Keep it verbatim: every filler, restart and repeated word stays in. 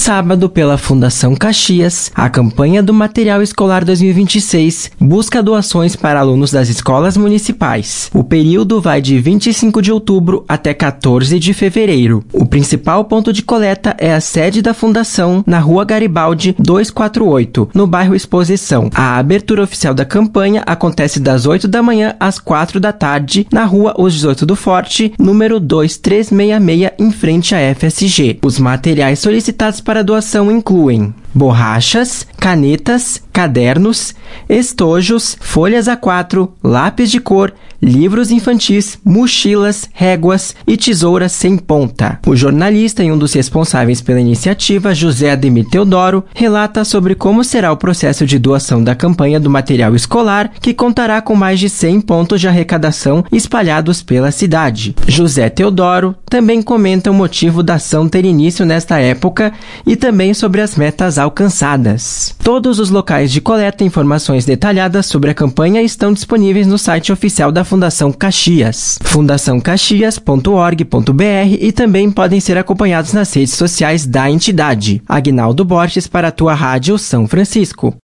sábado, pela Fundação Caxias, a campanha do Material Escolar dois mil e vinte e seis busca doações para alunos das escolas municipais. O período vai de vinte e cinco de outubro até quatorze de fevereiro. O principal ponto de coleta é a sede da Fundação, na Rua Garibaldi duzentos e quarenta e oito, no bairro Exposição. A abertura oficial da campanha acontece das oito da manhã às quatro da tarde, na Rua Os dezoito do Forte, número dois três seis seis, em frente à F S G. Os materiais solicitados para doação incluem borrachas, canetas, cadernos, estojos, folhas A quatro, lápis de cor, livros infantis, mochilas, réguas e tesouras sem ponta. O jornalista e um dos responsáveis pela iniciativa, José Ademir Teodoro, relata sobre como será o processo de doação da campanha do material escolar, que contará com mais de cem pontos de arrecadação espalhados pela cidade. José Teodoro também comenta o motivo da ação ter início nesta época e também sobre as metas alcançadas. Todos os locais de coleta e informações detalhadas sobre a campanha estão disponíveis no site oficial da Fundação Caxias, fundação caxias ponto org ponto br, e também podem ser acompanhados nas redes sociais da entidade. Aguinaldo Borges para a tua Rádio São Francisco.